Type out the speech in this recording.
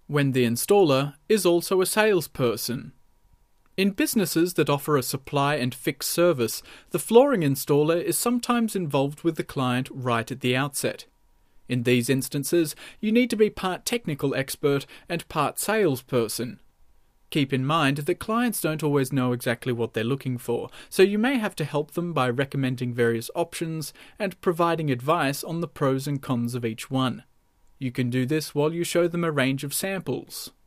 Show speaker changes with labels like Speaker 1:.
Speaker 1: when the installer is also a salesperson. In businesses that offer a supply and fix service, the flooring installer is sometimes involved with the client right at the outset. In these instances, you need to be part technical expert and part salesperson. Keep in mind that clients don't always know exactly what they're looking for, so you may have to help them by recommending various options and providing advice on the pros and cons of each one. You can do this while you show them a range of samples.